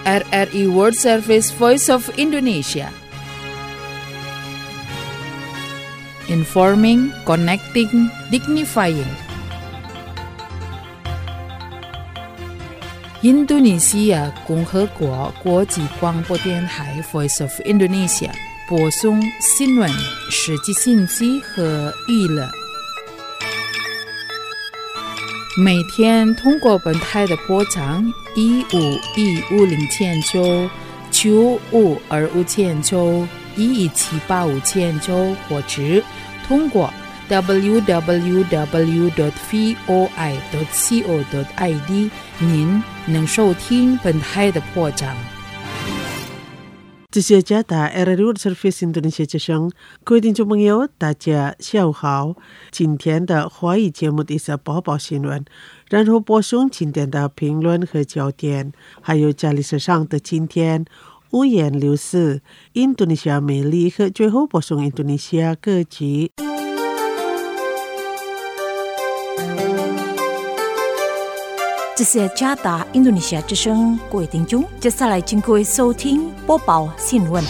RRI World Service Voice of Indonesia. Informing, connecting, dignifying.印度尼西亚共和国国际广播电台 Voice of Indonesia 播送新闻、实际信息和娱乐。每天通过本台的波长15150千兆、9525千兆、11785千兆，或者通过 www.voi.co.id 您能收听本台的播章。 这是加达 RRI Service Indonesia 之声，各位听众朋友，大家下午好。今天的华语节目是播报新闻，然后播送今天的评论和焦点，还有家里时尚的今天、五颜六色、印度尼西亚美丽和最后播送印度尼西亚歌曲。 这是加达印度尼西亚之声，各位听众，接下来请各位收听播报新闻。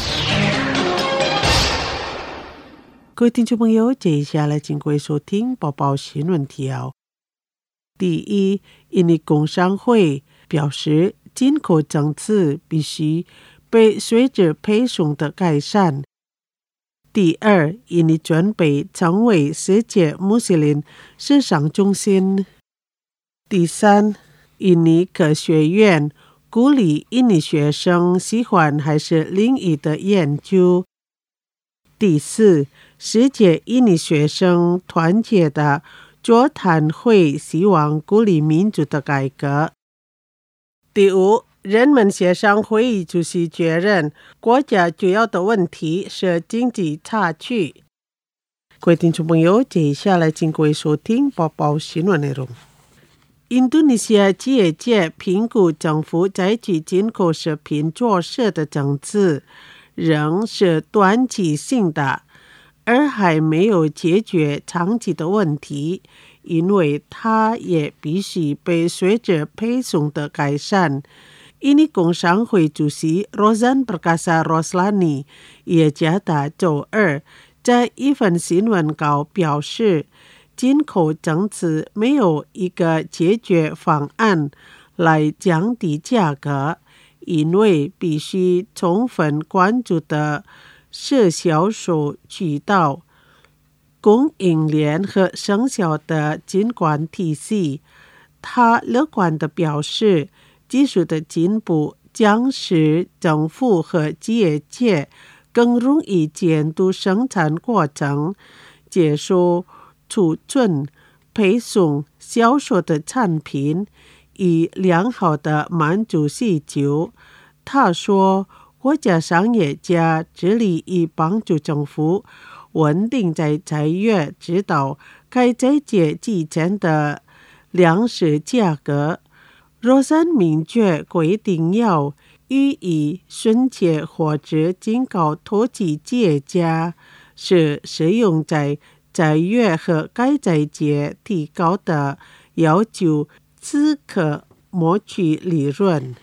各位听众朋友，接下来请各位收听播报新闻提要。第一，印尼工商会表示，进口政策必须被随着配送的改善。第二，印尼准备成为世界穆斯林市场中心。第三，印尼科学院鼓励印尼学生喜欢还是另一的研究。第四，世界印尼学生团结的座谈会希望鼓励民主的改革。第五，人们协商会议主席确认，国家主要的问题是经济差距。各位听众朋友，接下来请各位收听播报新闻内容。印度尼西亚企业界评估政府采取进口食品做事的政策仍是短期性的，而还没有解决长期的问题，因为它也必须被随着配送的改善。印尼工商会主席 Rozan Perkasa Roslani 也加达周二在一份新闻稿表示，进口政策没有一个解决方案来降低价格，因为必须充分关注的是销售渠道、供应链和生效的监管体系。他乐观地表示，技术的进步将使政府和企业界更容易监督生产过程，接受储存、配送、销售的产品，以良好的满足需求。他说，国家商业家致力于帮助政府稳定在3月知道该在节之前的粮食价格。若山明确规定要予以顺切或者警告投资企业家，是适用在3月和该在节提高的要求只可谋取利润。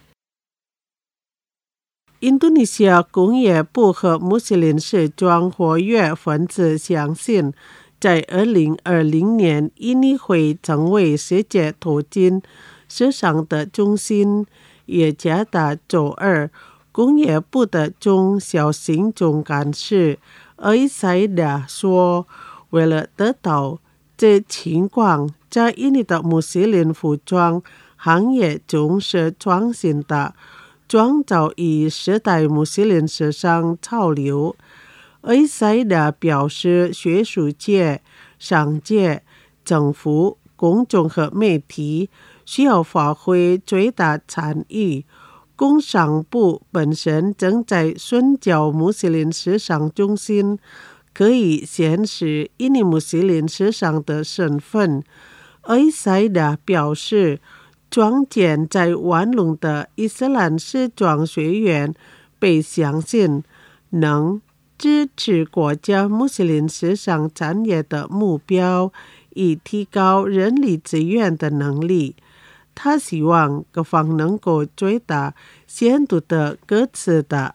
印度尼西亚工业部和穆斯林时装活跃分子相信，在2020年印尼会成为世界投资市场的中心。也加达周二，工业部的中小型总干事埃塞达说，为了得到这情况，在印尼的穆斯林服装行业中是创新的，创造于时代穆斯林时尚潮流。埃塞达表示，学术界、商界、政府、公众和媒体需要发挥最大参与。工商部本身正在寻找穆斯林时尚中心，可以显示印尼穆斯林时尚的身份。埃塞达表示，创建在万隆的伊斯兰时装学院被相信能支持国家穆斯林时尚产业的目标，以提高人力资源的能力。 他希望各方能够最大限度的各自的。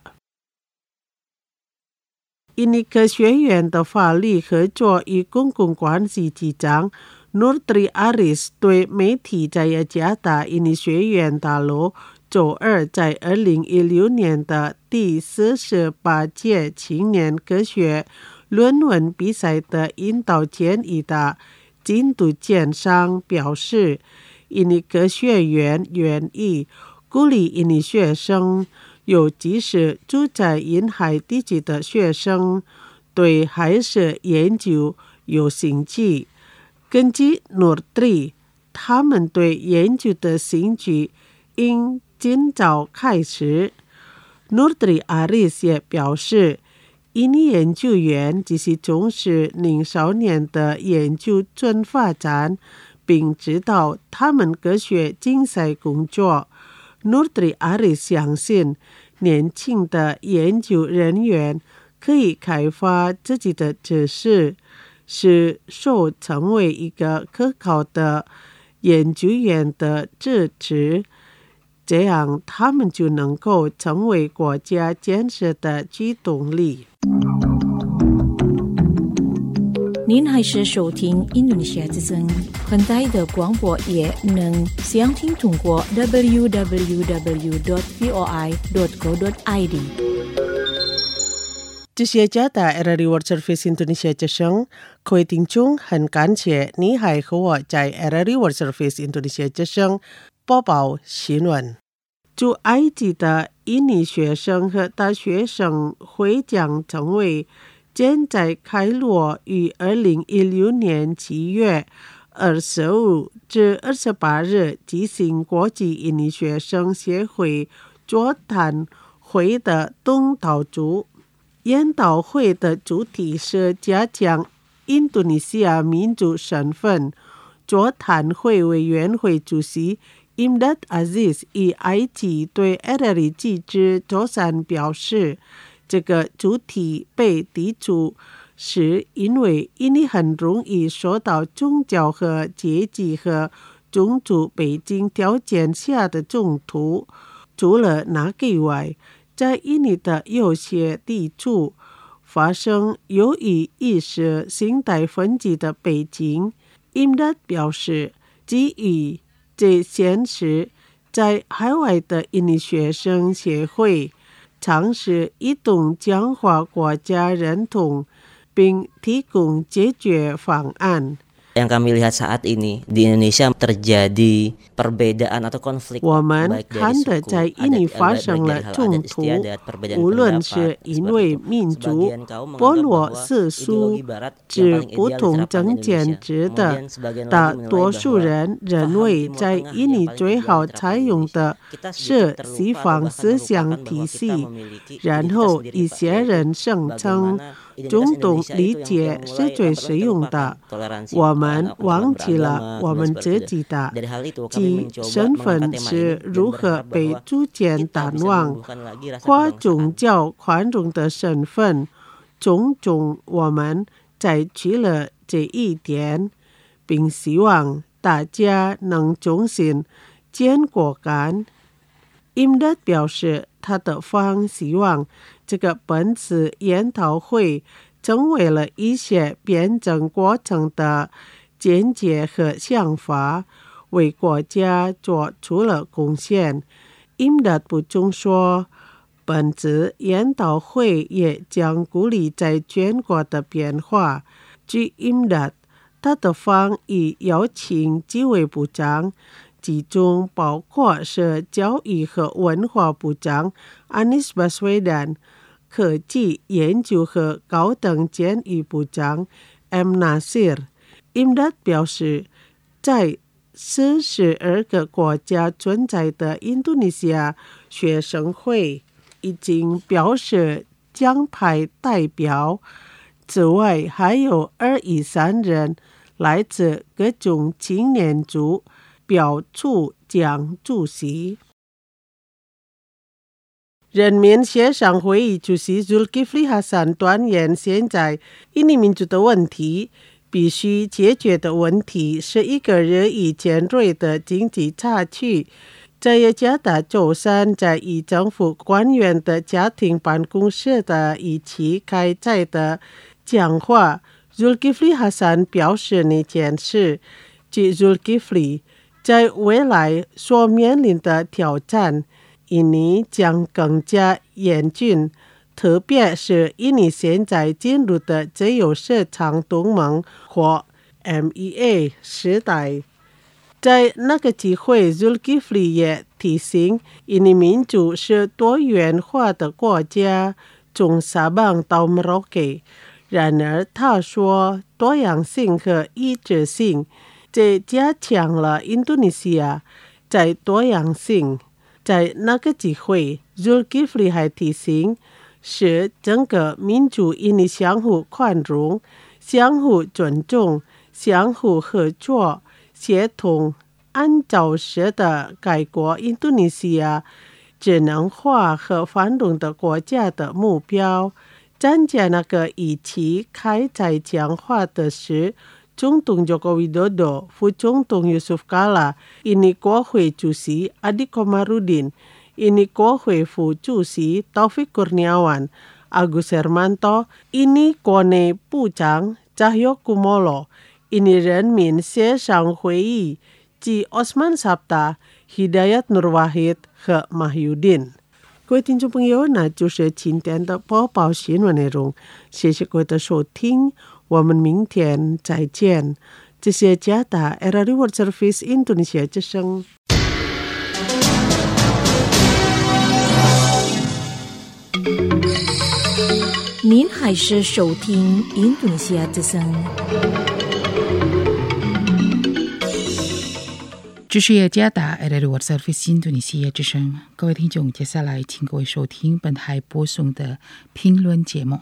印尼科学院的法律合作与公共关系局长 Nurtri Aris 对媒体在雅加达印尼学院大楼周二在2016年的第48届青年科学论文比赛的引导建议的进度简上表示，印尼科学院愿意鼓励印尼学生，尤其是住在沿海地区的学生，对海蛇研究有兴趣。根据 Nurtri， 他们对研究的兴趣应尽早开始。Nurtri Aris 也表示，印尼研究员只是重视青少年的研究准发展，并指导他们科学竞赛工作。Nurtri Aris 相信，年轻的研究人员可以开发自己的知识，使受成为一个可靠的研究员的支持，这样他们就能够成为国家建设的驱动力。 您还是收听印度尼西亚之声，很大的广播也能详听通过 www.voi.co.id。 这些加大 RRI World Service Indonesia 之声，各位听众，很感谢你还和我在 RRI World Service Indonesia 之声播报新闻。驻埃及的印尼学生和大学生会将成为现在开罗于2016年7月25至28日举行国际印尼学生协会座谈会的东道主。研讨会的主题是加强印度尼西亚民族身份。座谈会委员会主席Imdad Aziz 以埃及对 RRI 记者周三表示，这个主题被提出是因为印尼很容易受到宗教和阶级和种族背景条件下的冲突。除了那个以外，在印尼的有些地处发生由于意识形态分歧的背景。Imdad 表示，基于这现实，在海外的印尼学生协会尝试一同强化国家认同，并提供解决方案。 Yang kami lihat saat ini di Indonesia terjadi perbedaan atau konflik 我们看得在印尼发生了冲突，无论是因为民族、部落世俗之不同政见之的，大多数人认为在印尼最好采用的是西方思想体系，然后一些人声称中东理解是最实用的。我们忘记了我们自己的即身份是如何被逐渐淡忘。跨宗教宽容的身份，种种我们采取了这一点，并希望大家能重新建国感。Imdad 表示，他的方希望这个本次研讨会成为了一些辩证过程的见解和想法，为国家做出了贡献。Imdad 补充说，本次研讨会也将鼓励在全国的变化。据 Imdad， 他的方已邀请几位部长，其中包括是教育和文化部长 Anies Baswedan、 科技研究和高等教育部长 M. Nasir。Imdad 表示，在42个国家存在的印度尼西亚学生会已经表示将派代表，此外还有213人来自各种青年组表出将主席。人民协商会议主席 Zulkifli Hasan 断言，现在印尼民族的问题必须解决的问题是一个日益尖锐的经济差距。这也加大周三在以政府官员的家庭办公室的一起开在的讲话。Zulkifli Hasan 表示那件事，即 Zulkifli 在未来所面临的挑战，印尼将更加严峻，特别是印尼现在进入的自由市场同盟或 MEA 时代。在那个机会 Zulkifli 也提醒印尼民族是多元化的国家，从沙邦到摩洛哥。然而他说多样性和一致性这加强了印度尼西亚在多样性。在那个机会 Zulkifli 还提醒是整个民族印尼相互宽容、相互尊重、相互合作、协同，按照式的改革印度尼西亚智能化和繁荣的国家的目标。参加那个一起开在讲话的是总统 Joko Widodo、副总统 Yusuf Kala、印尼国会主席 Adi Komarudin、印尼国会副主席 Taufik Kurniawan、Agus Hermanto、印尼国内部长 Cahyokumolo、印尼人民协商会议及 Osman Sabta、Hidayat Nur Wahid 和 Mahyudin。各位听众朋友，那就是今天的播报新闻内容，谢谢各位的收听，我们明天再见。这是加达 RRI World Service Indonesia 之声。 您还是收听印度尼西亚之声。 这是加达 RRI World Service 印度尼西亚之声。各位听众，接下来请各位收听本台播送的评论节目。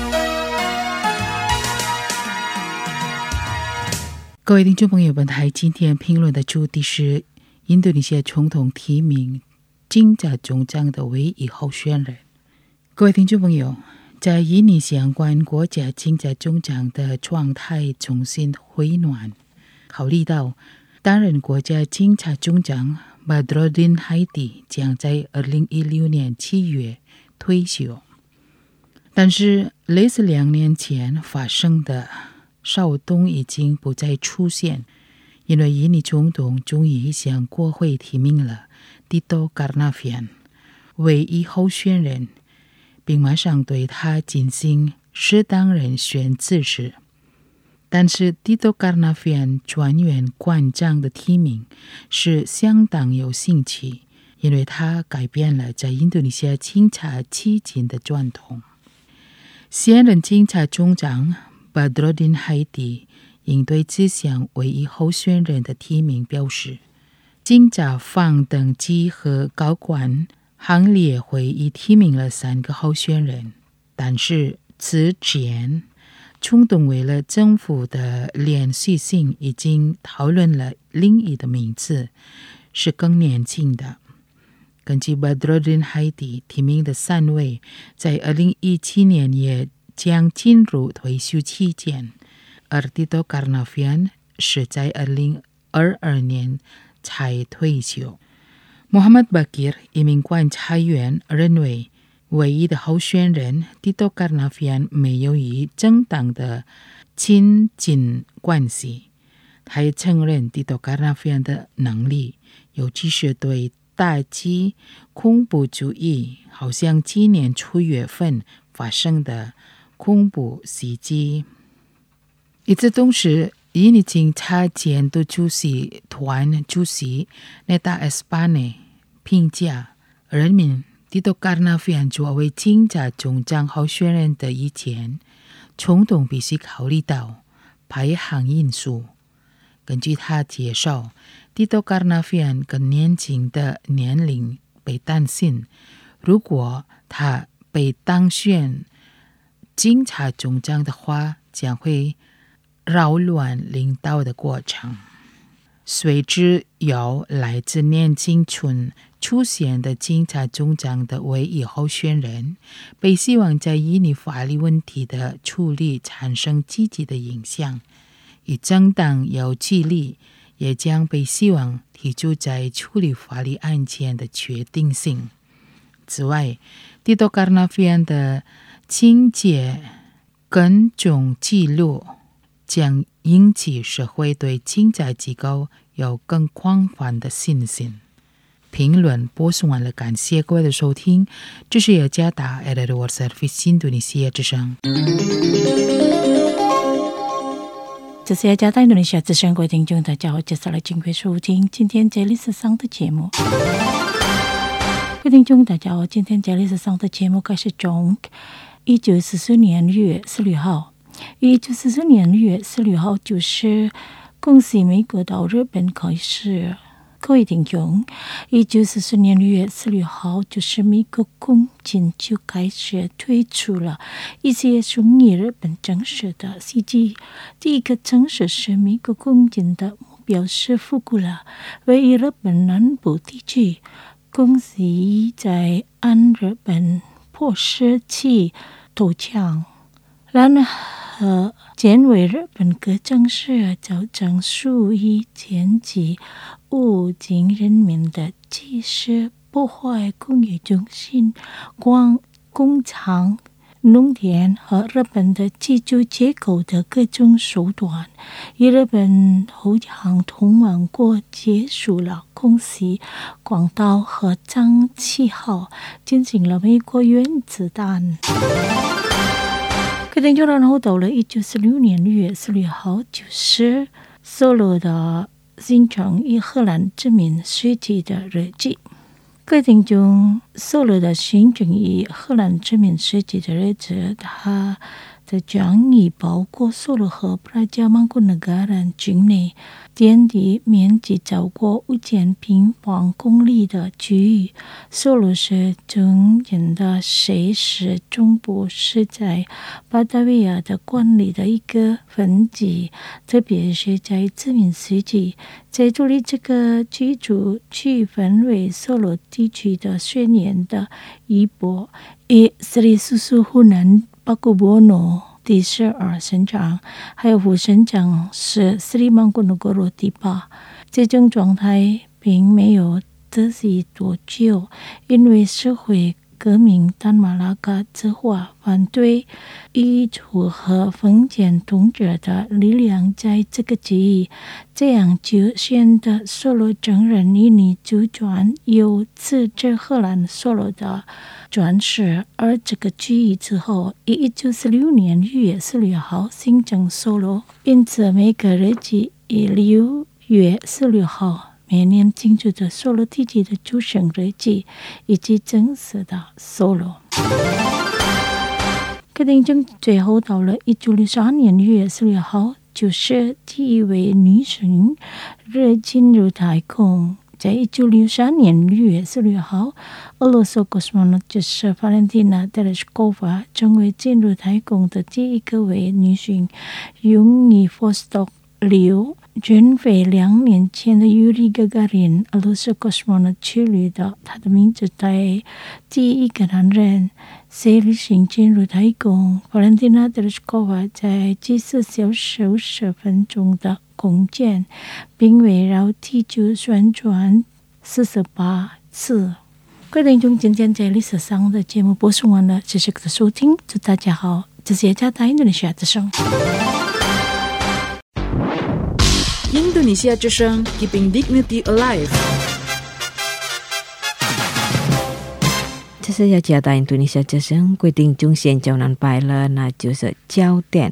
各位听众朋友，本台今天评论的主题是印度尼西亚总统提名金家总长的唯一候选人。各位听众朋友，在印尼相关国家金家总长的状态重新回暖，考虑到担任国家警察总长 Badrodin Haiti 将在2016年7月退休，但是类似2年前发生的骚动已经不再出现，因为印尼总统终于向国会提名了 Tito Karnavian 唯一候选人，并马上对他进行适当人选支持。但是 Tito Karnavian 专员馆长的提名是相当有兴趣，因为他改变了在印度尼西亚警察期间的传统。现任警察总长 Badrodin Haiti 应对这项唯一候选人的提名表示，警察方登记和高官行列会议提名了3个候选人，但是此前总统为了政府的连续性已经讨论了另一个名字，是更年轻的。根据 Badrodin Haiti 提名的3位在2017年也将进入退休期间，而 Tito Karnavian 是在2022年才退休。Muhammad Bakir 一名观察员认为，唯一的候选人 Tito Karnavian 没有与政党的亲近关系。他也承认 Tito Karnavian 的能力，尤其是对打击恐怖主义，好像今年初月份发生的恐怖袭击。与此同时，印尼警察监督主席团主席 Neta Espane 评价人民Tito Karnavian 作为警察总长候选人的以前，总统必须考虑到排行因素。根据他介绍， Tito Karnavian 更年轻的年龄被担心，如果他被当选警察总长的话，将会扰乱领导的过程。随之有来自年轻村出现的警察总长的唯一候选人，被希望在印尼法律问题的处理产生积极的影响。 以正当有纪律，也将被希望提出在处理法律案件的决定性。此外，蒂多卡纳菲安的情节跟踪记录将引起社会对警察机构有更广泛的信心。评论播送完了，感谢各位的收听。这是雅加达 Edit World Service 印度尼西亚之声。 这是雅加达印度尼西亚之声，各位听众大家好，接下来请各位收听今天这里是上的节目。各位听众大家好，今天这里是上的节目开始从1944年6月16号。1944年6月16号就是恭喜美国到日本开始。各位听众，1944年6月16号就是美国空军就开始推出了一些属于日本城市的袭击。第一个城市是美国空军的目标是福古拉，位于日本南部地区。恭喜在按日本迫使其投降，然后检为日本各城市造成数以千计无尽人民的即时破坏工业中心、工厂、农田和日本的基础结构的各种手段，以日本投降通往国结束了空袭、广岛和张7号，进行了美国原子弹。决定就然后到了1946年6月16号，就是索罗的形成以荷兰殖民时期的日记。决定中索罗的形成以荷兰殖民时期的日子，它的疆域包括索罗和布拉加曼古纳嘎兰境内占地面积超过5000平方公里的区域。索罗是中间的谁是中部是在巴达维亚的管理的一个分级，特别是在殖民时期，在独立这个居住区分为索罗地区的宣言的一波，以斯里苏苏湖南巴古波诺第12省长，还有副省长是斯里曼古诺格罗第8。这种状态并没有持续多久，因为社会革命丹马拉嘎之化反对移除和封建统治的力量在这个区域，这样就显得索罗承认印尼主权由自治荷兰索罗的转世，而这个区域之后以1946年6月16号新增索罗，因此每个日期以6月16号每年庆祝的索罗地区的主生日记以及正式的索罗。决定中最后到了1963年6月16号，就是第一位女神进入太空。在1963年6月16号，俄罗斯 cosmonaut 就是法兰蒂娜·德列什科娃成为进入太空的第一个位女性，用以 Vostok 6军飞2年前的尤里·加加林俄罗斯 cosmonaut 去旅的，他的名字在第一个男人谁旅行进入太空。法兰蒂娜·德列什科娃在24小时50分钟的空间，并围绕地球旋转48次。各位听众，今天在历史上的节目播送完了，谢谢各位的收听，祝大家好，这是雅加达印度尼西亚之声。 印度尼西亚之声 Keeping Dignity Alive。 这是雅加达印度尼西亚之声，各位听众现在能拜了，那就是焦点。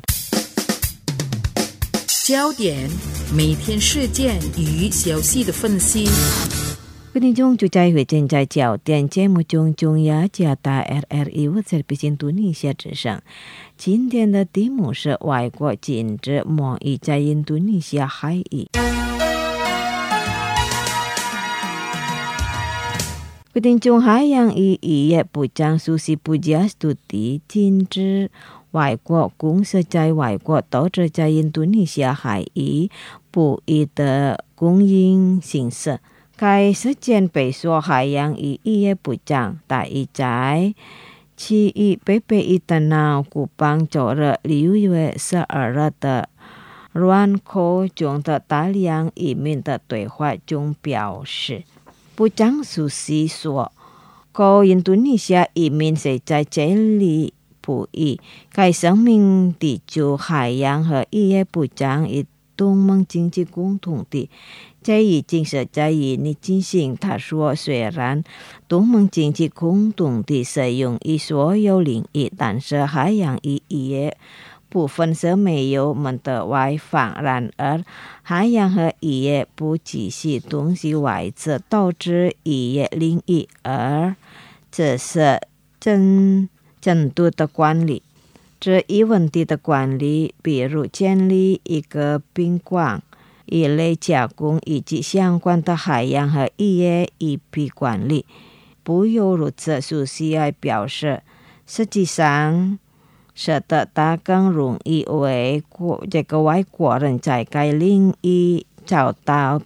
焦点，每天事件与消息的分析。 各位听众，就在正在焦点节目中雅加达 RRI 我在印度尼西亚之声。今天的题目是外国禁止贸易在印度尼西亚海域。各位听众，海洋与渔业部长苏西布加斯蒂禁止外国公司在外国投资在印度尼西亚海域不义的供应形式。该事件被说海洋与渔业部长大意在7月8日的古邦昨日6月12日的阮口中的大量移民的对话中表示，部长苏西说，过印度尼西亚移民是在这里不易，该生命地就海洋和渔业部长与东盟经济共同体，这已经是在印尼进行。他说，虽然东盟经济共同体适用于所有领域，但是海洋与渔业部分是没有门的外放。然而，海洋和渔业不只是东西外资导致渔业领域，而这是程度的管理。这一问题的管理，比如建立一个宾馆、鱼类加工以及相关的海洋和渔业一批管理。不由如此，苏西还表示，实际上使得他更容易为这个外国人在该领域找到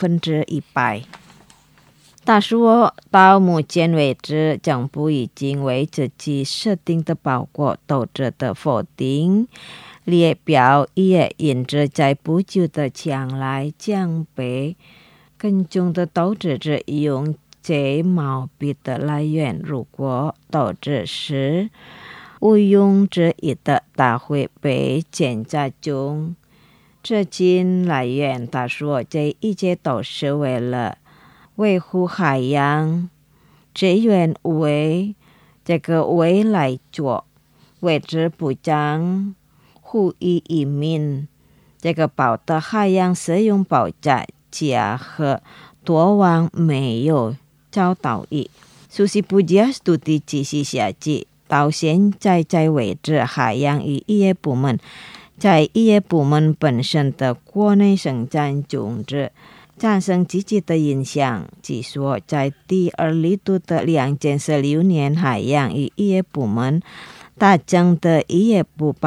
100%。他说，到目前为止，政府已经为自己设定的包括投资的否定列表，也因着在不久的将来将被更重的投资者用这毛病的来源。如果投资是毋庸置疑的，它会被检查中资金来源。他说，这一切都是为了维护海洋资源为这个未来做。为之部长呼吁移民这个保的海洋使用保价价和多往没有遭到意。苏西布加斯杜迪继续下去，到现在为止，海洋与渔业部门在渔业部门本身的国内生产中产生积极的影响。据说，在第二季度的2016年，海洋与渔业部门大增的渔业部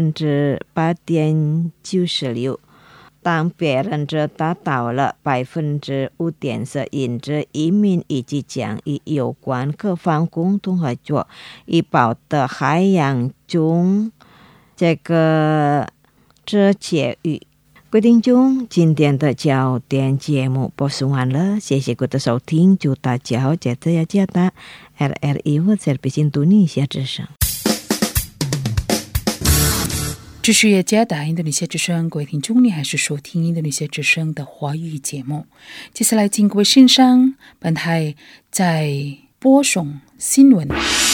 8.96%，当别人则达到了5.4%。因此，移民以及将与有关各方共同合作，以保的海洋中这个这节语。各位听众，今天的焦点节目播送完了，谢谢各位的收听，祝大家好，接着要接到 RRI 或者北京印度尼西亚之声。 这是也加达印度尼西亚之声，各位听众，你还是收听印度尼西亚之声的华语节目。接下来，请各位欣赏本台在播送新闻。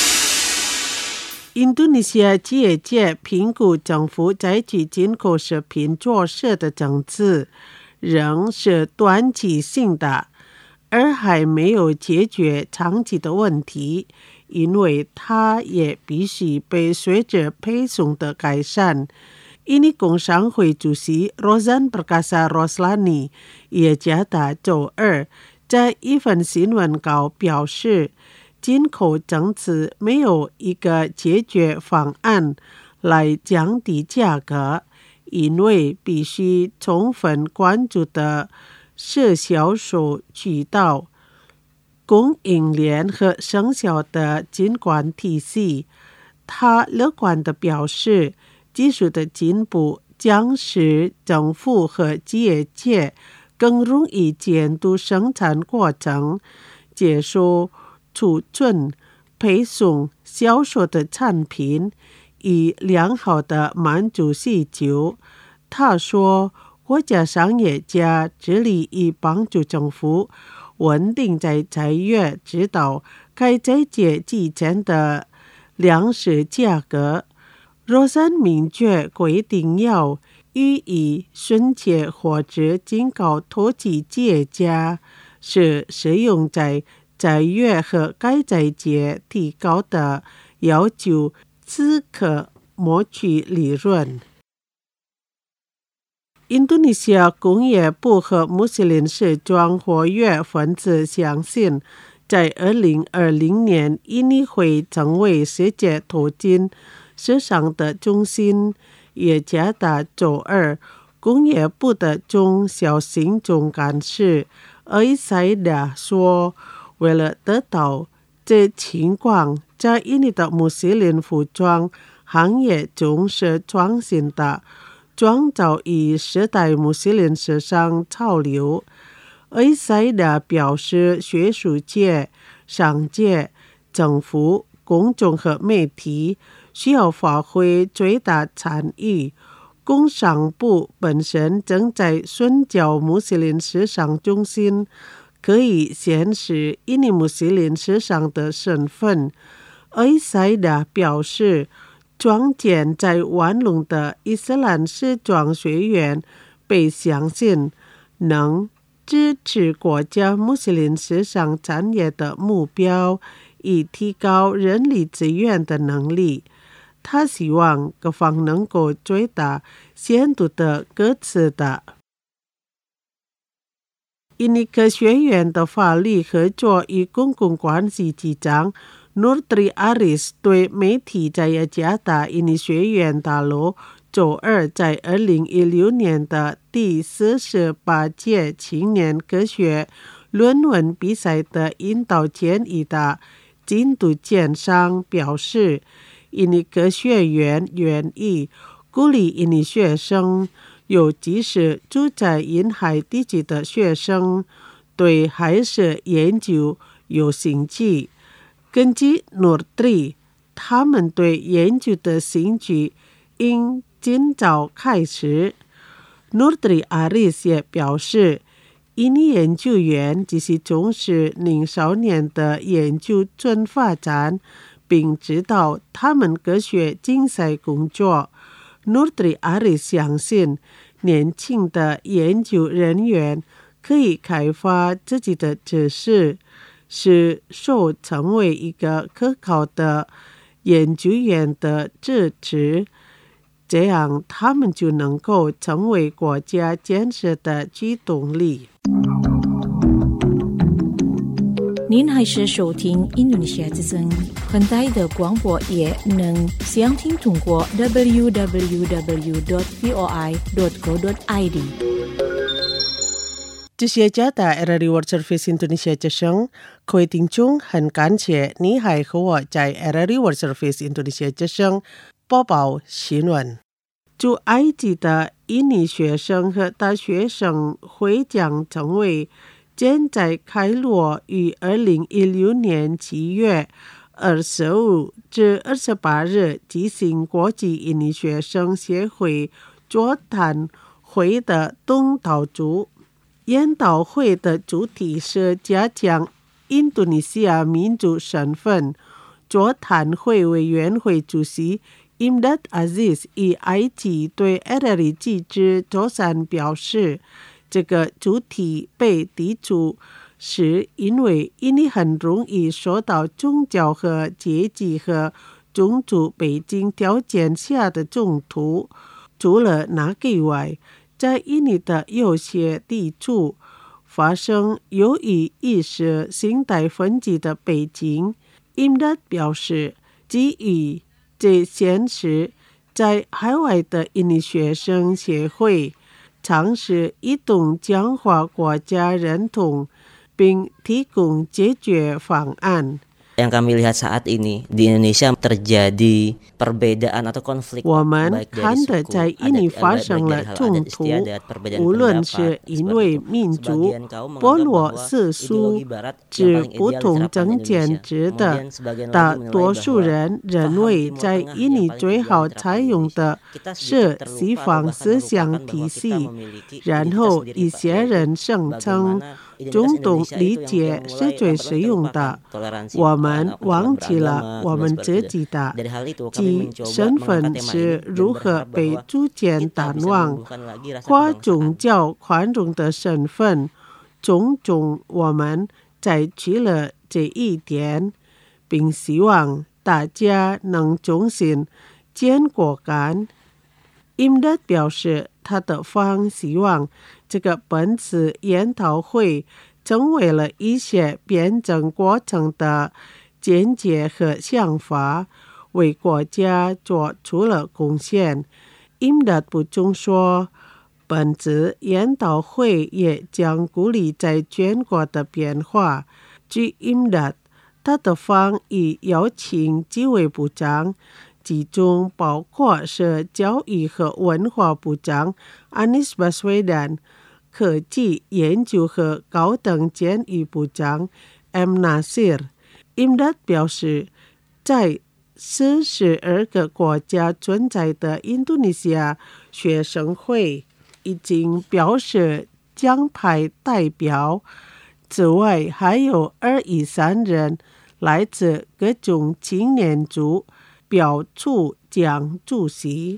印度尼西亚企业界评估政府采取进口食品做事的政策仍是短期性的，而还没有解决长期的问题，因为它也必须被随着配送的改善。印尼工商会主席 Rozan Perkasa Roslani 也加达周二在一份新闻稿表示，进口政策没有一个解决方案来降低价格，因为必须充分关注的是销售渠道、供应链和生效的监管体系。他乐观地表示，技术的进步将使政府和企业界更容易监督生产过程，接受储存、配送、销售的产品，以良好的满足需求。他说，国家商业家致力于帮助政府稳定在3月知道该在节之前的粮食价格。若山明确规定要予以顺切或者警告投机企业家，是适用在3月和该在节提高的要求，只可谋取利润。印度尼西亚工业部和穆斯林时装活跃分子相信，在2020年，印尼会成为世界头巾市场的中心。也加达周二，工业部的中小型总干事埃伊塞达说，为了得到这情况，在印尼的穆斯林服装行业中是创新的。 创造于时代穆斯林史上潮流。埃塞德表示，学术界、商界、政府、公众和媒体需要发挥最大参与。工商部本身正在宣教穆斯林思想中心，可以显示印尼穆斯林思想的身份。埃塞德表示，创建在万隆的伊斯兰师专学院被相信能支持国家穆斯林思想产业的目标，以提高人力资源的能力。他希望各方能够最大限度的各自的。印尼科学院的法律合作与公共关系局长 Nurtri Aris 对媒体在雅加达印尼学院大楼周二在2016年的第48届青年科学论文比赛的引导建议的进度奖上表示，印尼科学院愿意鼓励印尼学生，尤其是住在沿海地区的学生，对海蛇研究有兴趣。根据 Nurtri， 他们对研究的兴趣应尽早开始。Nurtri Aris 也表示，印尼研究员只是重视青少年的研究准发展，并指导他们科学竞赛工作。Nurtri Aris 相信，年轻的研究人员可以开发自己的知识，使受成为一个可靠的研究员的支持，这样他们就能够成为国家建设的驱动力。 您还是收听印度尼西亚之声，很大的广播也能详听通过 www.voi.co.id。 这些加大 RRI World Service Indonesia 之声，各位听众，很感谢你还和我在 RRI World Service Indonesia 之声播报新闻。驻埃及的印尼学生和大学生会将成为现在开罗于2016年7月25至28日举行国际印尼学生协会座谈会的东道主。研讨会的主题是加强印度尼西亚民族身份。座谈会委员会主席Imdad Aziz 以埃及对 RRI 记者周三表示，这个主题被提出是因为印尼很容易受到宗教和阶级和种族背景条件下的冲突。除了那个以外，在印尼的有些地处发生由于意识形态分歧的背景。Imdad 表示，基于这现实，在海外的印尼学生协会尝试一同强化国家认同，并提供解决方案。 Yang kami lihat saat ini di Indonesia terjadi perbedaan atau konflik 我们看得在印尼发生了冲突，无论是因为民族、部落世俗之不同政见之的，大多数人认为在印尼最好采用的是西方思想体系，然后一些人声称中东理解是最实用的。我们忘记了我们自己的即身份是如何被逐渐淡忘。跨宗教宽容的身份，种种我们采取了这一点，并希望大家能重新建国感。Imdad 表示，他的方希望这个本次研讨会成为了一些辩证过程的见解和想法，为国家做出了贡献。Imdad 补充说，本次研讨会也将鼓励在全国的变化。据 Imdad， 他的方已邀请几位部长其中包括是教育和文化部长 Anies Baswedan、科技研究和高等教育部长 M. Nasir。Imdad 表示，在42个国家存在的印度尼西亚学生会已经表示将派代表，此外还有2以上人来自各种青年组表出将主席。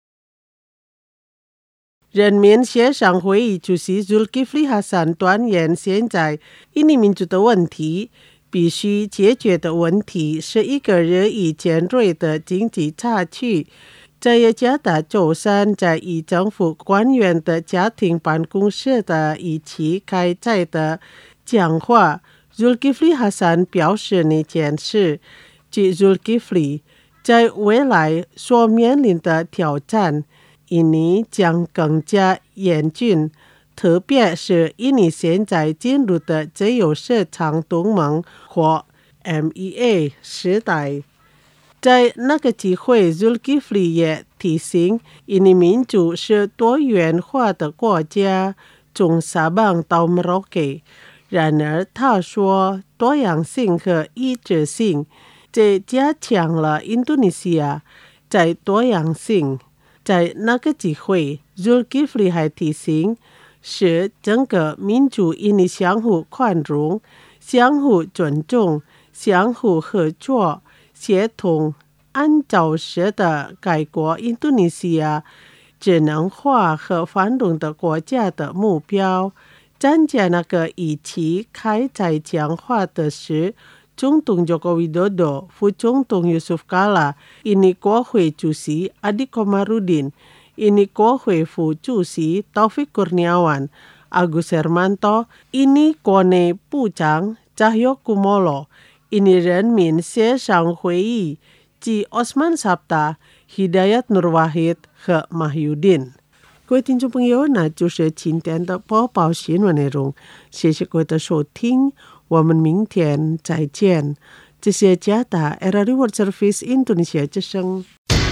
人民协商会议主席 Zulkifli Hasan 断言，现在印尼民族的问题必须解决的问题是一个日益尖锐的经济差距。在雅加达周三在以政府官员的家庭办公室的一起开在的讲话， Zulkifli Hasan 表示那件事。据 Zulkifli， 在未来所面临的挑战，印尼将更加严峻，特别是印尼现在进入的自由市场同盟或 MEA 时代。在那个机会， Zulkifli 也提醒，印尼民族是多元化的国家，从沙邦到摩洛哥。然而他说，多样性和一致性这加强了印度尼西亚在多样性。在那个机会， Zulkifli 还提醒，是整个民族印尼相互宽容、相互尊重、相互合作、协同、按照式的改革印度尼西亚智能化和繁荣的国家的目标。参加那个一起开在讲话的是总统 Joko Widodo、 副总统 Yusuf Kala、 印尼国会主席 Adhikomarudin、 印尼国会副主席 Taufik Kurniawan、 Agus Hermanto、 印尼国内部长 Cahyokumolo、 印尼人民协商会议及 Osman Sabta、 Hidayat Nur Wahid 和 Mahyudin。各位听众朋友，那就是今天的播报新闻内容，谢谢各位的收听，我们明天再见。这是加达 RRI World Service Indonesia 之声。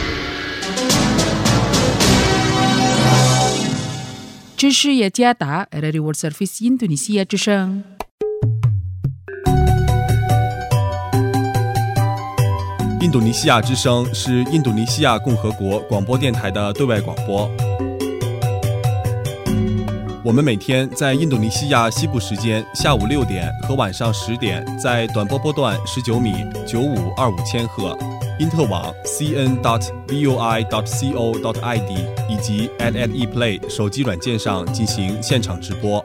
这是雅加达 RRI World Service Indonesia 之声。 印度尼西亚之声是印度尼西亚共和国广播电台的对外广播。我们每天在印度尼西亚西部时间下午6点和晚上10点，在短波波段19米9525千赫、因特网 cn.voi.co.id 以及 @eplay 手机软件上进行现场直播。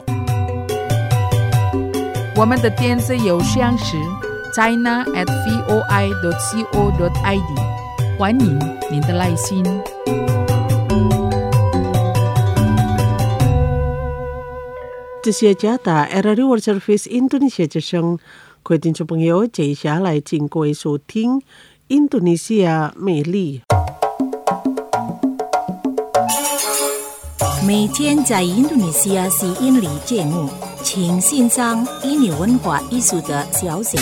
我们的电子邮箱是 china@voi.co.id， 欢迎您的来信。 这是加达 RRI World Service Indonesia 之声，各位听众朋友，接下来请各位收听印度尼西亚美丽。 每天在印度尼西亚是印尼节目，请欣赏印尼文化艺术的消息。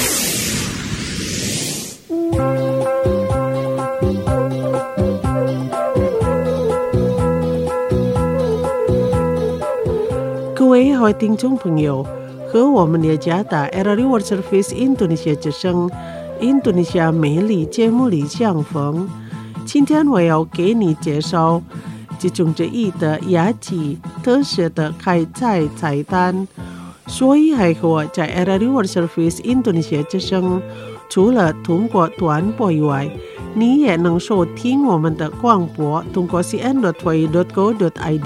各位好听众朋友，和我们雅加达 RRI World Service Indonesia 之声印度尼西亚美丽节目里相逢。今天我要给你介绍其中之一的雅集特色的开采菜单，所以还和在 RRI World Service Indonesia 之声除了通过短波以外，你也能收听我们的广播，通过 cn.voi.go.id。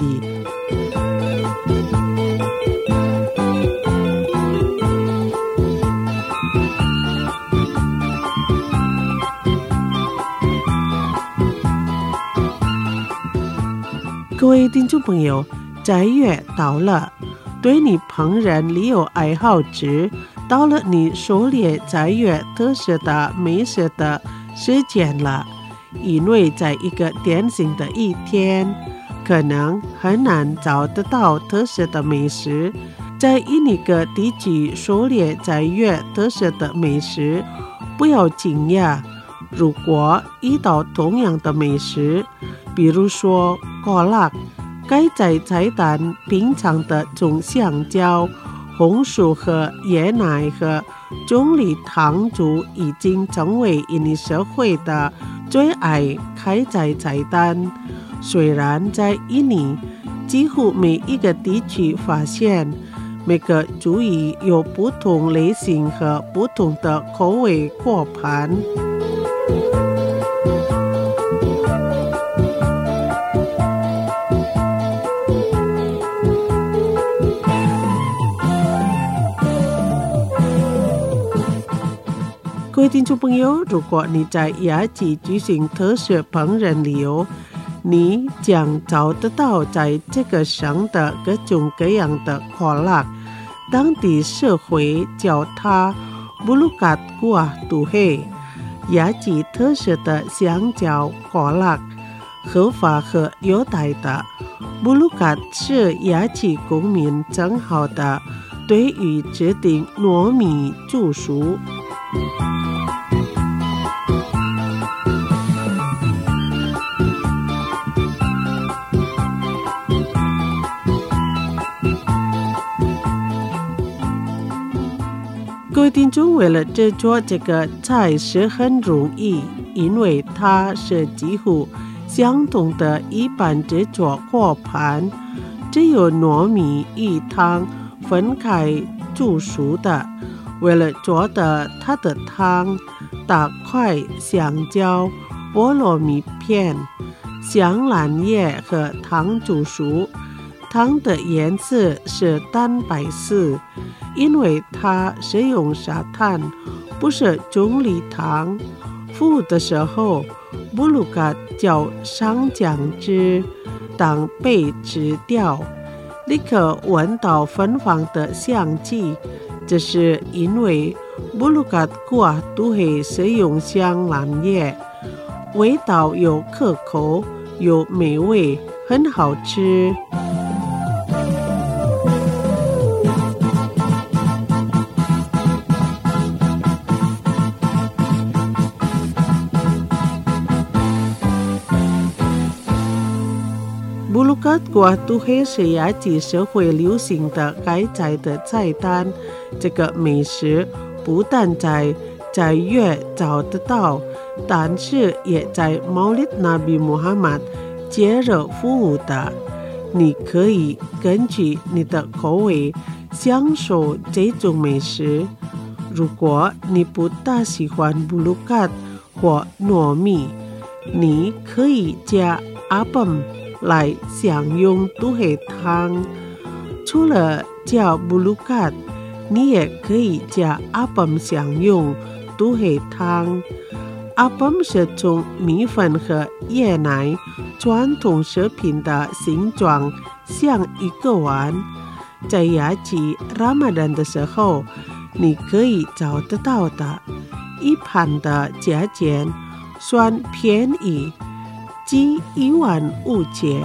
各位听众朋友，斋月到了，对你烹饪里有爱好者，到了你狩猎斋月特色的美食的时间了。因为在一个典型的一天，可能很难找得到特色的美食。在印尼各地区狩猎斋月特色的美食，不要惊讶， 如果遇到同样的美食，比如说果辣，该在菜单品尝的从香蕉、红薯和椰奶和棕榈糖族已经成为印尼社会的最爱开在菜单。虽然在印尼几乎每一个地区发现每个族裔有不同类型和不同的口味果盘。各位听众朋友，如果你在雅集举行特色烹饪旅游，你将找得到在这个省的各种各样的果辣，当地社会叫它布鲁卡果杜黑。雅集特色的香蕉果辣，合法和优待的布鲁卡是雅集公民正好的对于制定糯米煮熟。各位听众，为了制作这个菜是很容易，因为它是几乎相同的一般制作果盘，只有糯米与汤分开煮熟的。为了做的它的汤，大块香蕉、菠萝米片、香兰叶和糖煮熟，汤的颜色是淡白色，因为它是用砂糖，不是棕榈糖。服务的时候，布鲁卡浇上酱汁，当被吃掉，立刻闻到芬芳的香气。这是因为布鲁卡果杜黑是用香兰叶，味道又可口又美味，很好吃。布鲁卡果杜黑是雅集社会流行的开菜的菜单。这个美食不但在粤找得到，但是也在毛利那比穆罕默节日服务的。你可以根据你的口味享受这种美食。如果你不大喜欢布鲁卡或糯米，你可以加阿本来享用杜黑汤。除了加布鲁卡，你也可以加阿本享用杜黑汤。阿本是从米粉和椰奶传统食品的形状像一个碗。在雅集 Ramadan 的时候，你可以找得到的。一盘的价钱算便宜，只15000。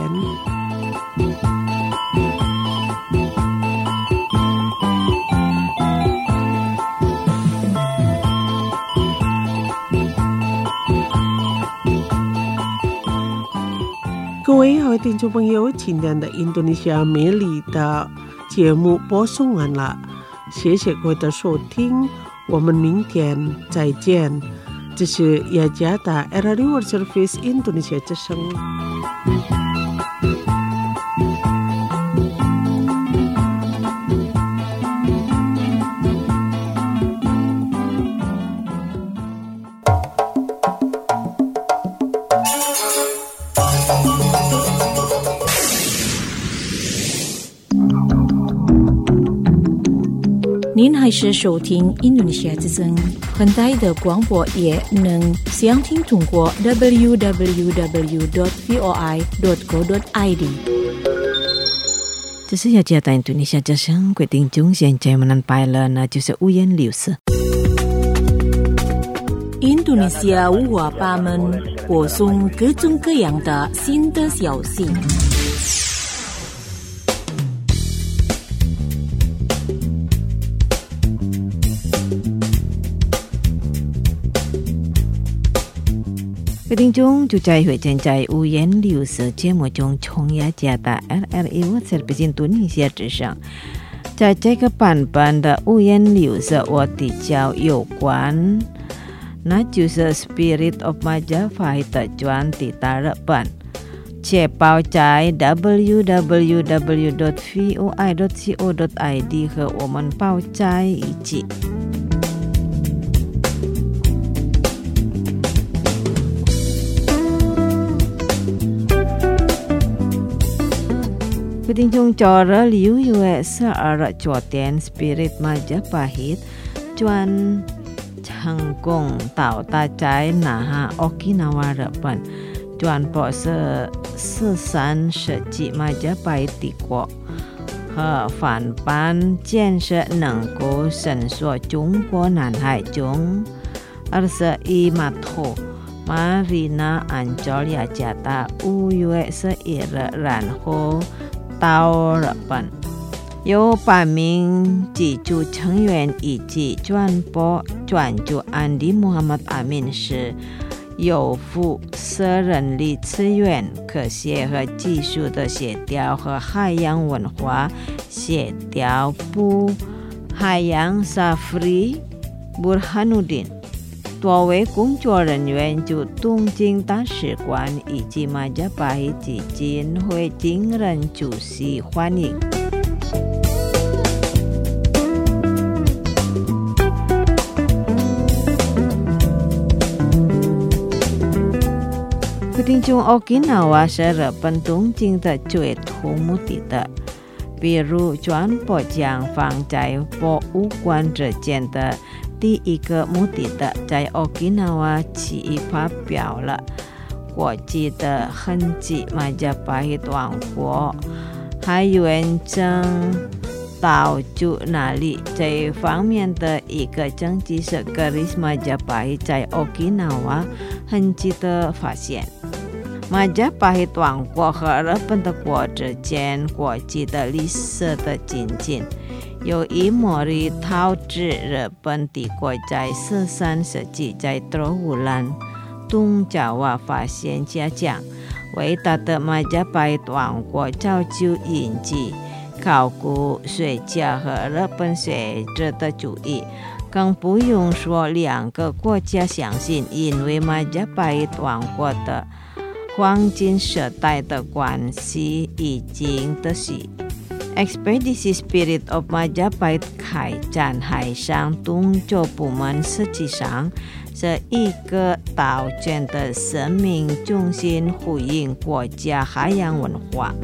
各位好听众朋友，今天的印度尼西亚美丽的节目播送完了，谢谢各位的收听，我们明天再见。这是雅加达 RRI World Service 印度尼西亚之声。 您还是收听印度尼西亚之声，很大的广播也能详听通过 www.voi.co.id。 这是雅加达印度尼西亚之声，各位听众现在们拜了呢，就是五颜六色。 印度尼西亚五花八门，播送各种各样的新的消息。 各位听众就在会在五颜六色节目中重压加大 LRI 我是北京敦义之上，在这个版本的五颜六色我比较有关，那就是 Spirit of Majapahit 的专题大日本。且报在 www.voi.co.id 和我们报在一起。各位听众，昨日6月12日昨天 Spirit Majapahit 专成功到达在那哈 Okinawa 日本。专播是13世纪Majapahit帝国和反叛建设能够伸缩中国南海中21码头 Marina Anjolya 加达5月11日然后到日本，有8名机组成员以及专播专主安迪穆罕默德阿敏是有负责人力资源、科学和技术的协调和海洋文化协调部海洋沙弗里布哈努丁。多位工作人员就东京大使馆以及Majapahit基金会经人主席欢迎。听众 Okinawa 是日本东京的最土目的地，比如专播将放在博物馆之间的第一个目的地在 Okinawa 起发表了国际的痕迹Majapahit 王国，还原证到就那里这方面的一个政绩是garis Majapahit 在 Okinawa 痕迹的发现。Majapahit 王国和日本的国之间国际的历史的进进，有一幕里导致日本帝国在13世纪在多乌兰东爪哇发现下降，伟大的Majapahit 王国早就引起考古学家和日本学者的注意，更不用说两个国家相信，因为Majapahit 王国的黄金时代的关系已经得悉。Expedition Spirit of Majapahit 开展海上动作部门，实际上是一个岛卷的生命中心，呼应国家海洋文化。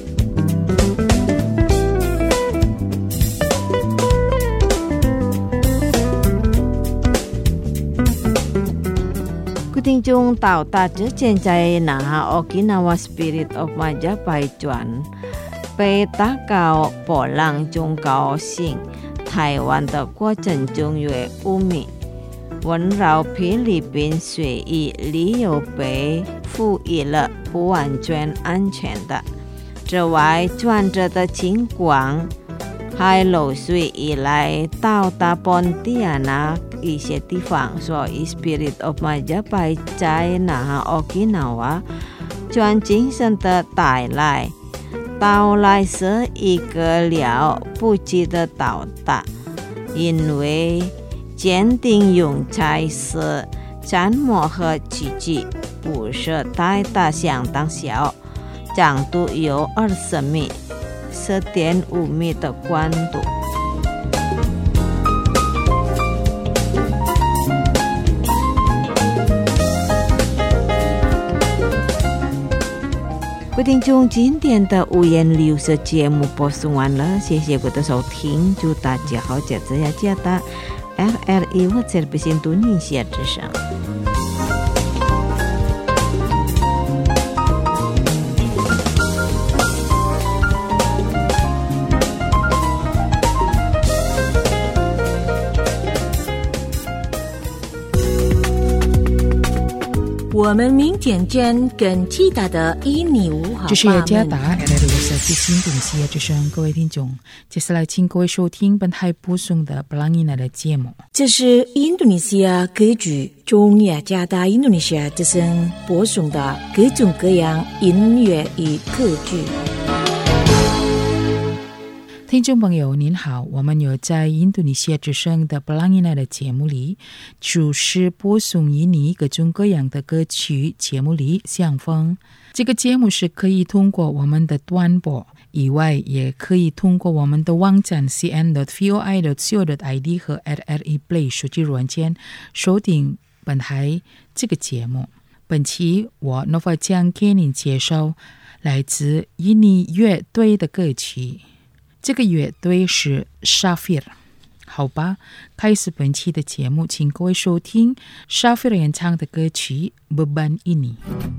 听众到达之前在那哈 Okinawa Spirit of Majapahit 转被打高波浪中高兴，台湾的过程中约5米，温绕菲律宾水域里有被赋予了不完全安全的。之外，转折的情况还漏水以来到达本地那一些地方，所以 Spirit of Majapahit 在那 Okinawa 专精神的带来，到来是一个了不起的到达，因为坚定用材是毡木和器具，不是太大相当小，长度有20米，4.5米的宽度。各位听众，今天的五颜六色节目播送完了，谢谢各位的收听，祝大家好日子呀！记得 LRI 我是北京敦义之声。 我们明天见，更期待的以你无好。 这是加达 LRS 印度尼西亚之声，各位听众，接下来请各位收听本台播送的布朗伊娜的节目。 这是印度尼西亚歌剧中雅加达印度尼西亚之声播送的各种各样音乐与歌剧。 听众朋友您好，我们有在印度尼西亚之声的布朗伊娜的节目里，就是播送印尼各种各样的歌曲节目里相逢。这个节目是可以通过我们的短波以外，也可以通过我们的网站 cn.voi.co.id 和 @RE Play 手机软件收听本台这个节目。本期我 Nova 将给您介绍来自印尼乐队的歌曲。这个乐队是 Shafir。 好吧，开始本期的节目，请各位收听 Shafir 演唱的歌曲 Beban Ini。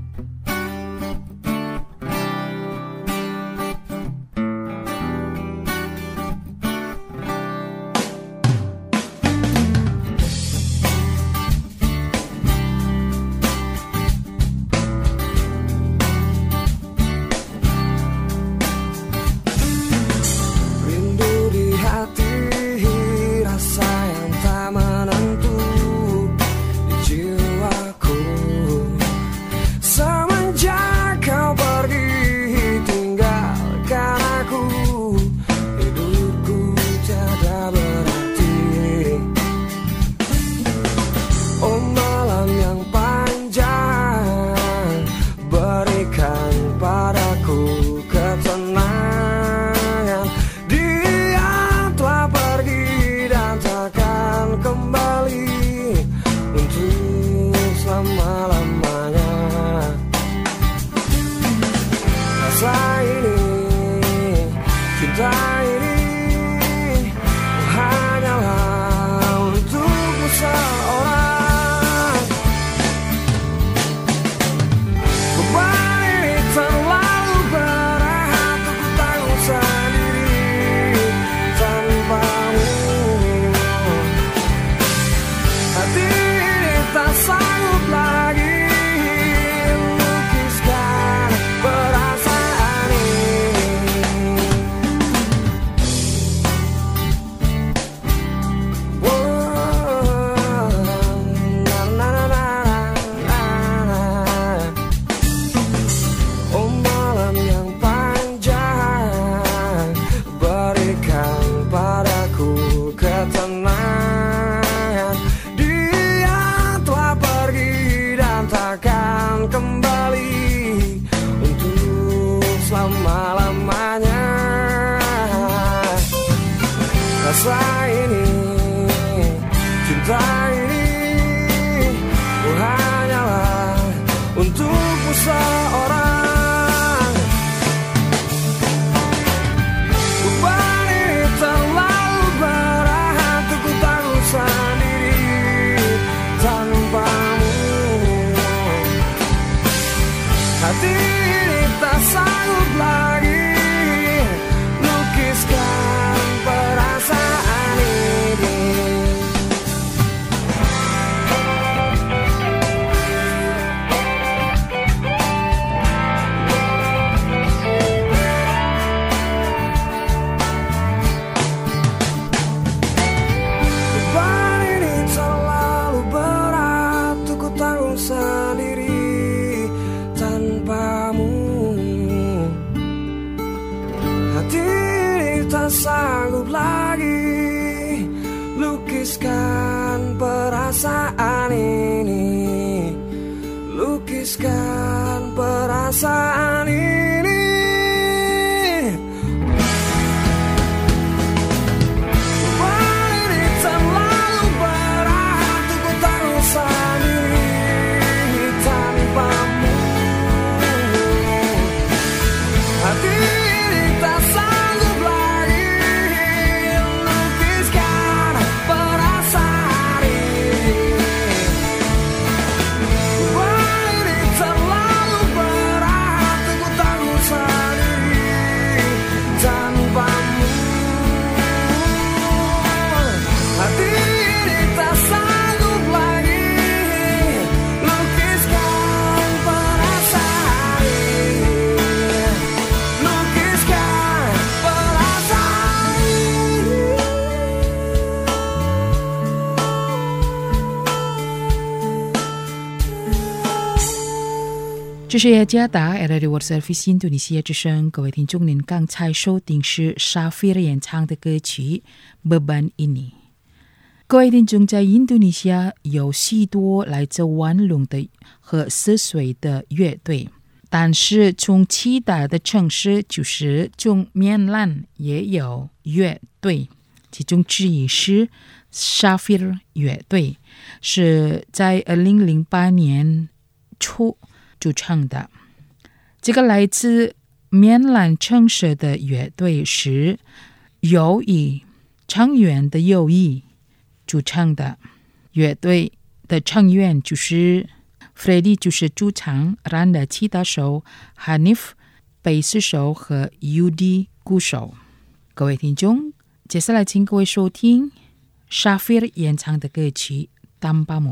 Sanggup lagi lukiskan perasaan ini, lukiskan perasaan ini. Ini terlalu berat untuk ku tanggung sendiri tanpamu. Hati ini tak sanggup lagi lukiskan perasaan ini. Ini terlalu berat untuk ku tanggung 这是雅加达 Radio World Service 印度尼西亚之声，各位听众，您刚才收听是 Shafir 演唱的歌曲 Beban Ini。各位听众，在印度尼西亚有许多来自万隆的和泗水的乐队，但是从其他的城市，就是从缅兰也有乐队，其中之一是 Shafir 乐队，是在2008年初组成的。这个来自缅兰城市的乐队是由以成员的友谊组成的。乐队的成员就是 Freddy 就是主唱， Randa 吉他手， Hanif 贝斯手和 Yudi 鼓手。各位听众，接下来请各位收听 Shafir 演唱的歌曲 Tanpamu。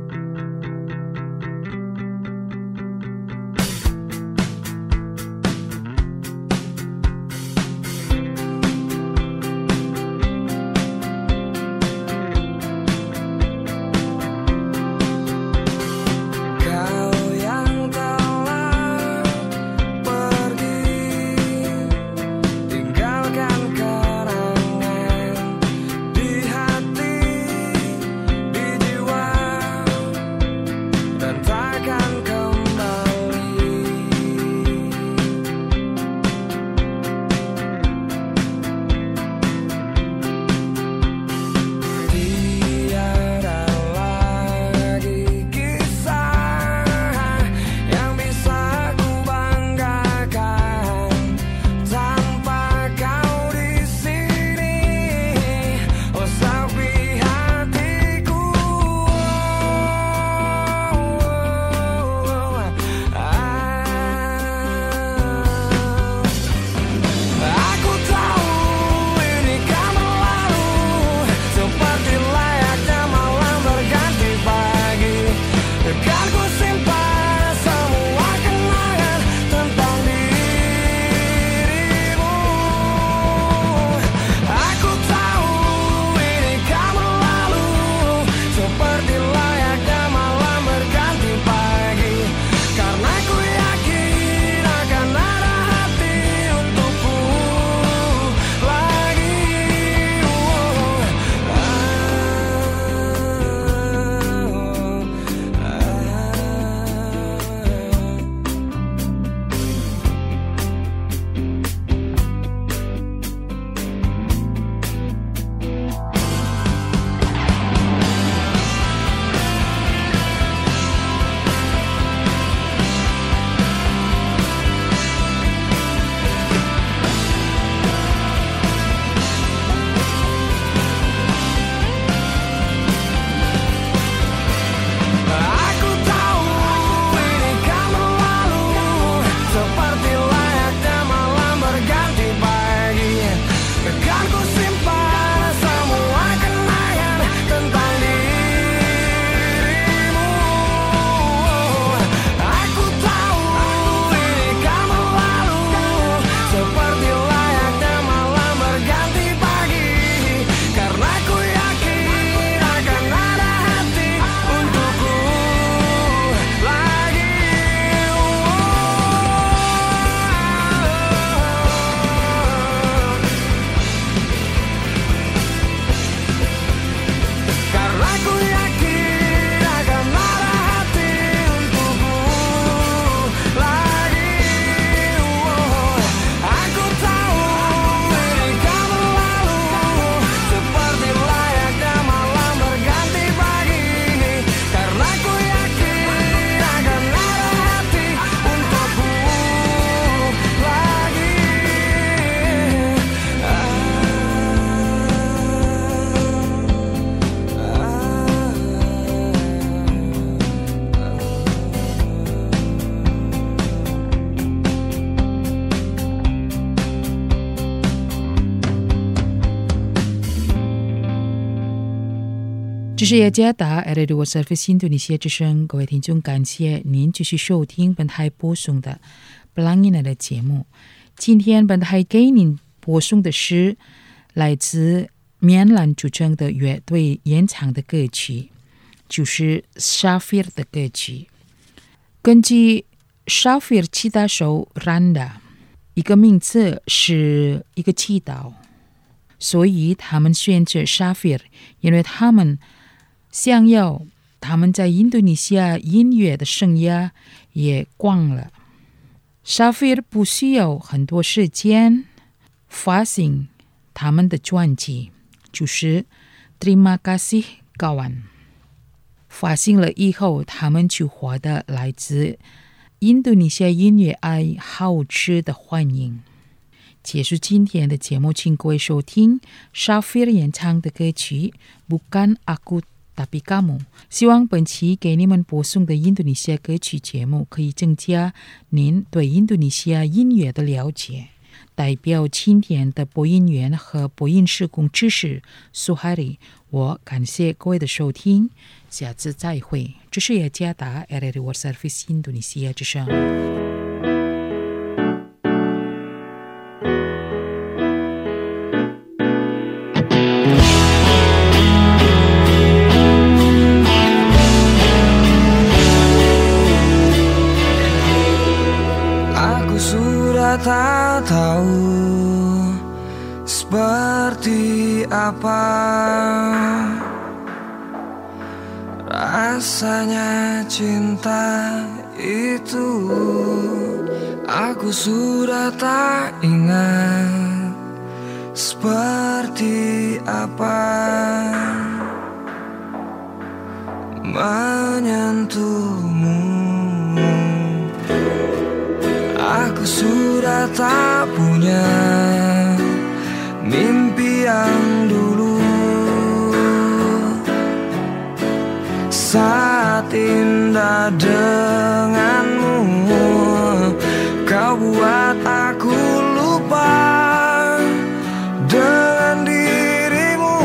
这是雅加达 Radio World Service 印度尼西亚之声，各位听众，感谢您继续收听本台播送的 Pelangina 的节目。今天本台给您播送的是来自缅兰组成的乐队演唱的歌曲，就是 Shafir 的歌曲。根据 Shafir 祈祷手 Randa， 一个名字是一个祈祷，所以他们选择 Shafir， 因为他们想要他们在印度尼西亚音乐的生涯也光了。Shafir 不需要很多时间发行他们的专辑，就是 Terima kasih kawan。发行了以后，他们就获得来自印度尼西亚音乐爱好者的欢迎。结束今天的节目，请各位收听 Shafir 演唱的歌曲 Bukan Aku Tapi Kamu。希望本期给你们播送的印度尼西亚歌曲节目可以增加您对印度尼西亚音乐的了解。代表今天的播音员和播音施工知识苏海里，我感谢各位的收听，下次再会。这是雅加达 RRI World Service 印度尼西亚之声。 Tak tahu seperti apa rasanya cinta itu. Aku sudah tak ingat seperti apa menyentuhmu. Aku sudah tak punya mimpi yang dulu. Saat indah denganmu, kau buat aku lupa dengan dirimu.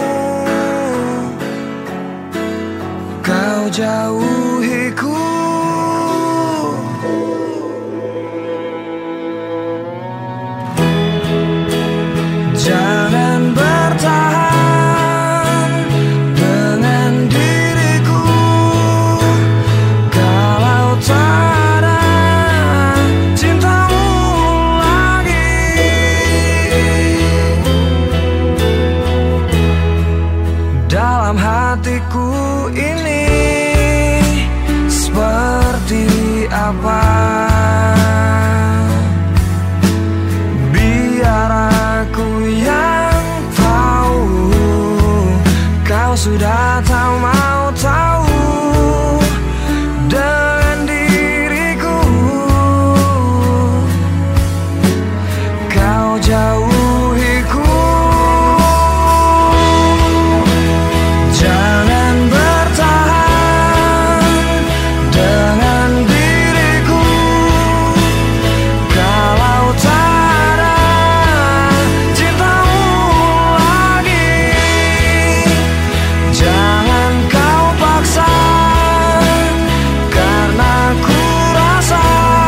Kau jauhiku, jangan bertahan dengan diriku kalau tak ada cintamu lagi. Dalam hatiku ini seperti apa, biar aku yang tahu. Kau sudah tak mau tahu dengan diriku. Kau jauhiku, jangan bertahan dengan diriku kalau tak ada cintamu lagi. Jangan kau paksa, karena ku rasa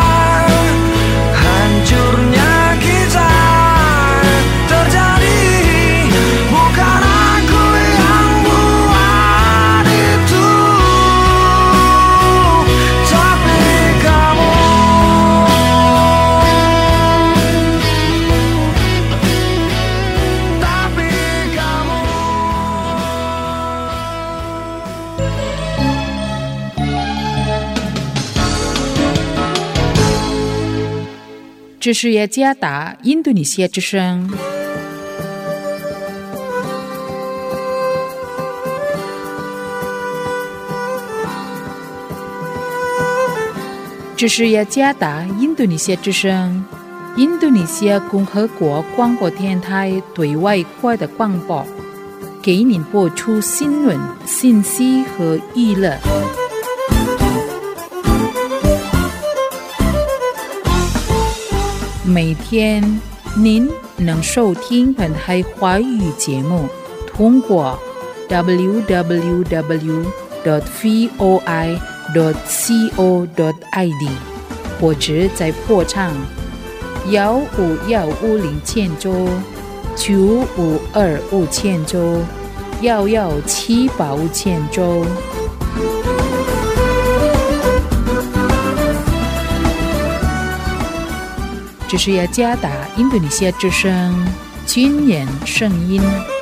hancurnya kita terjadi. Bukan aku yang buat itu, tapi kamu. Tapi kamu. 这是雅加达印度尼西亚之声。这是雅加达印度尼西亚之声，印度尼西亚共和国广播电台对外国的广播，给您播出新闻、信息和娱乐。每天您能收听本台华语节目，通过 www.voi.co.id 或者在波长15150千周、9525千周、11785千周。 这是雅加达印度尼西亚之声军言声音。